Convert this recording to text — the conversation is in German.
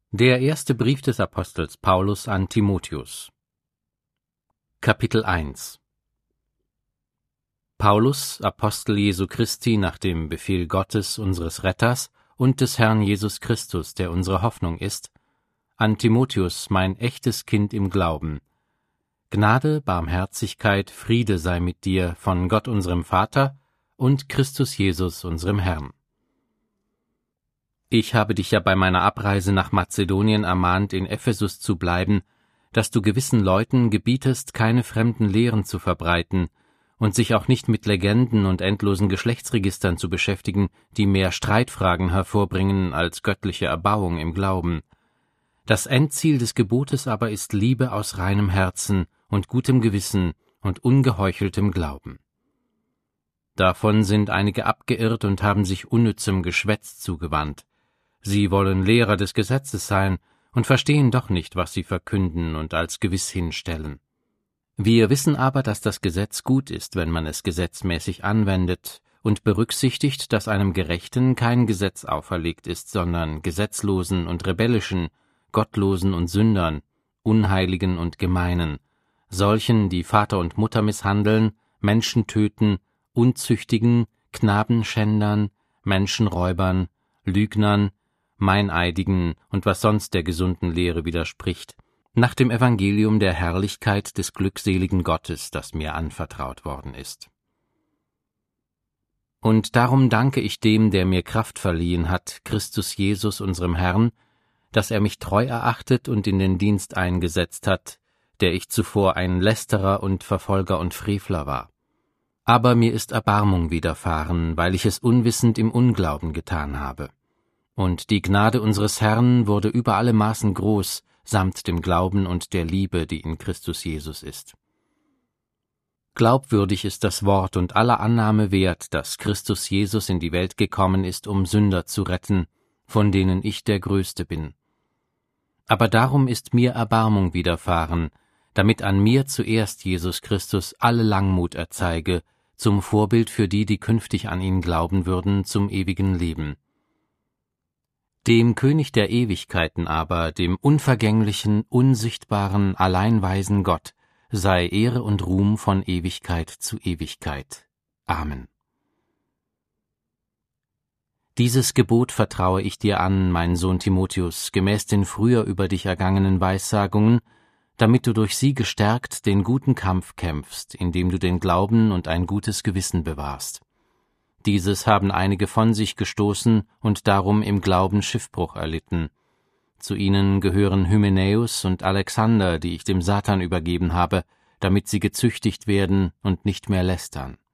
Der erste Brief des Apostels Paulus an Timotheus. Kapitel 1. Paulus, Apostel Jesu Christi nach dem Befehl Gottes, unseres Retters, und des Herrn Jesus Christus, der unsere Hoffnung ist, an Timotheus, mein echtes Kind im Glauben. Gnade, Barmherzigkeit, Friede sei mit dir von Gott unserem Vater und Christus Jesus unserem Herrn. Ich habe dich ja bei meiner Abreise nach Mazedonien ermahnt, in Ephesus zu bleiben, dass du gewissen Leuten gebietest, keine fremden Lehren zu verbreiten und sich auch nicht mit Legenden und endlosen Geschlechtsregistern zu beschäftigen, die mehr Streitfragen hervorbringen als göttliche Erbauung im Glauben. Das Endziel des Gebotes aber ist Liebe aus reinem Herzen und gutem Gewissen und ungeheucheltem Glauben. Davon sind einige abgeirrt und haben sich unnützem Geschwätz zugewandt. Sie wollen Lehrer des Gesetzes sein und verstehen doch nicht, was sie verkünden und als gewiss hinstellen. Wir wissen aber, dass das Gesetz gut ist, wenn man es gesetzmäßig anwendet und berücksichtigt, dass einem Gerechten kein Gesetz auferlegt ist, sondern Gesetzlosen und Rebellischen, Gottlosen und Sündern, Unheiligen und Gemeinen, solchen, die Vater und Mutter misshandeln, Menschen töten, Unzüchtigen, Knabenschändern, Menschenräubern, Lügnern, Meineidigen und was sonst der gesunden Lehre widerspricht, nach dem Evangelium der Herrlichkeit des glückseligen Gottes, das mir anvertraut worden ist. Und darum danke ich dem, der mir Kraft verliehen hat, Christus Jesus unserem Herrn, dass er mich treu erachtet und in den Dienst eingesetzt hat, der ich zuvor ein Lästerer und Verfolger und Frevler war. Aber mir ist Erbarmung widerfahren, weil ich es unwissend im Unglauben getan habe. Und die Gnade unseres Herrn wurde über alle Maßen groß, samt dem Glauben und der Liebe, die in Christus Jesus ist. Glaubwürdig ist das Wort und aller Annahme wert, dass Christus Jesus in die Welt gekommen ist, um Sünder zu retten, von denen ich der Größte bin. Aber darum ist mir Erbarmung widerfahren, damit an mir zuerst Jesus Christus alle Langmut erzeige, zum Vorbild für die, die künftig an ihn glauben würden, zum ewigen Leben. Dem König der Ewigkeiten aber, dem unvergänglichen, unsichtbaren, alleinweisen Gott, sei Ehre und Ruhm von Ewigkeit zu Ewigkeit. Amen. Dieses Gebot vertraue ich dir an, mein Sohn Timotheus, gemäß den früher über dich ergangenen Weissagungen, damit du durch sie gestärkt den guten Kampf kämpfst, indem du den Glauben und ein gutes Gewissen bewahrst. Dieses haben einige von sich gestoßen und darum im Glauben Schiffbruch erlitten. Zu ihnen gehören Hymenäus und Alexander, die ich dem Satan übergeben habe, damit sie gezüchtigt werden und nicht mehr lästern.